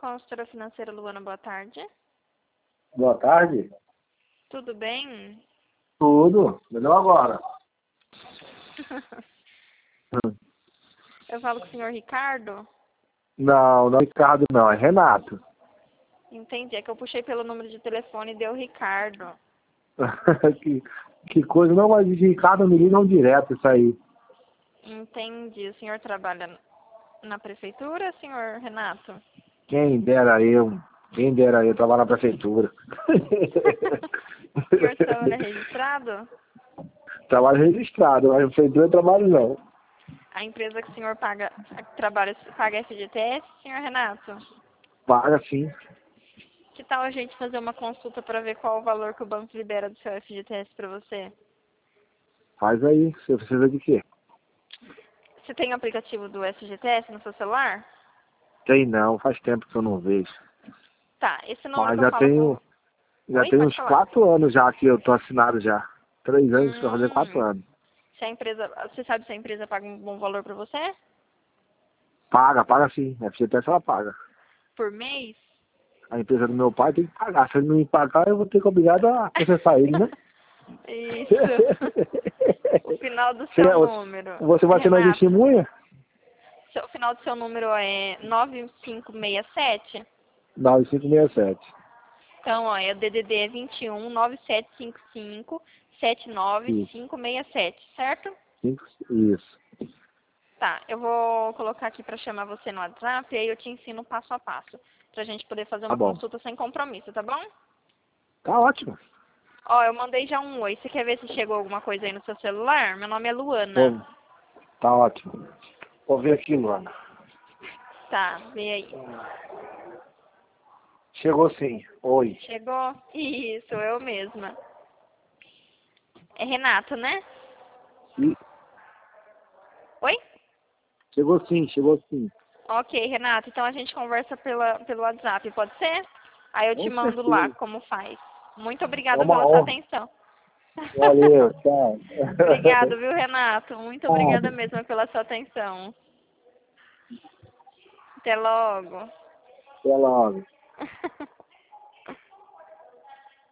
consultora financeira Luana, boa tarde. Boa tarde. Tudo bem? Tudo. Melhor agora. Eu falo com o senhor Ricardo? Não, não é Ricardo não, é Renato. Entendi, é que eu puxei pelo número de telefone e deu Ricardo. que coisa, não, mas de Ricardo me ligam direto isso aí. Entendi. O senhor trabalha na prefeitura, senhor Renato? Quem dera eu trabalhar na prefeitura. O senhor trabalha registrado? Trabalho registrado, mas na prefeitura eu trabalho não. A empresa que o senhor paga FGTS, senhor Renato? Paga sim. Que tal a gente fazer uma consulta para ver qual o valor que o banco libera do seu FGTS para você? Faz aí, você precisa de quê? Você tem o aplicativo do FGTS no seu celular? Tem não, faz tempo que eu não vejo. Tá, esse número Mas que eu falo com... já Oi, tem pode uns falar. 4 anos já que eu tô assinado já. 3 anos pra fazer 4 anos. Se a empresa... Você sabe se a empresa paga um bom valor para você? Paga sim. A FGTS ela paga. Por mês? A empresa do meu pai tem que pagar. Se ele não me pagar, eu vou ter que obrigado a processar ele, né? Isso. O final do seu número. Você vai ser na Renato, testemunha? o final do seu número é 9567? 9567. Então, ó, é o DDD é 21 9755 79567, certo? Isso. Tá, eu vou colocar aqui pra chamar você no WhatsApp e aí eu te ensino passo a passo. Pra gente poder fazer Tá uma bom. consulta sem compromisso, tá bom? Tá ótimo. Ó, eu mandei já um oi. Você quer ver se chegou alguma coisa aí no seu celular? Meu nome é Luana. Bom, tá ótimo. Vou ver aqui, Luana. Tá, vê aí. Chegou sim. Oi. Chegou? Isso, eu mesma. É Renato, né? E Oi? chegou sim. Ok, Renato. Então a gente conversa pelo WhatsApp, pode ser? Aí eu te Com mando lá certeza. como faz. Muito É obrigada uma pela sua honra. atenção. Valeu, tchau. Obrigado, viu, Renato? Muito obrigada Nada. mesmo pela sua atenção. Até logo. Até logo.